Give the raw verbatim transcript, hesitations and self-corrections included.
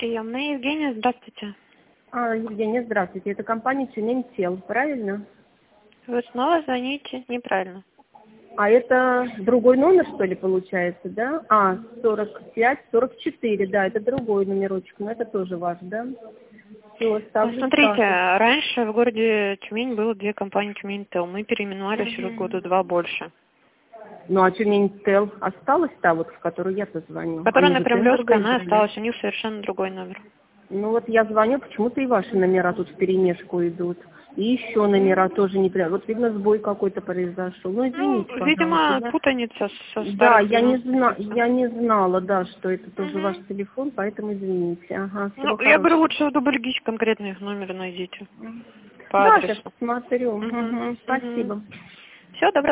Приемная. Евгения, здравствуйте. А, Евгения, здравствуйте. Это компания Тюмень-Тел, правильно? Вы снова звоните неправильно. А это другой номер, что ли, получается, да? А, сорок пять сорок четыре, да, это другой номерочек, но это тоже ваш, да? Все, ставлю Смотрите, ставлю. раньше в городе Тюмень было две компании Тюмень-Тел. Мы переименовались уже года два больше. Ну, а Тюмень-Тел осталась та, вот, в которую я-то звоню? Которая Они на же тоже Кремлевской, она организовали? осталась. У них совершенно другой номер. Ну, вот я звоню, почему-то и ваши номера тут вперемешку идут. И еще номера тоже не прям. Вот, видно, сбой какой-то произошел. Ну, Ну, извините, пожалуйста. видимо, Я... путаница со Да, старых я не, времен зна... списывается. я не знала, да, что это тоже ваш Угу. телефон, поэтому извините. Ага, Ну, всего я говорю, хорошего. лучше в Дубльгич конкретно их номер найдите. По Да, сейчас адресу. посмотрю. Угу. Угу, Угу. спасибо. Все, добро.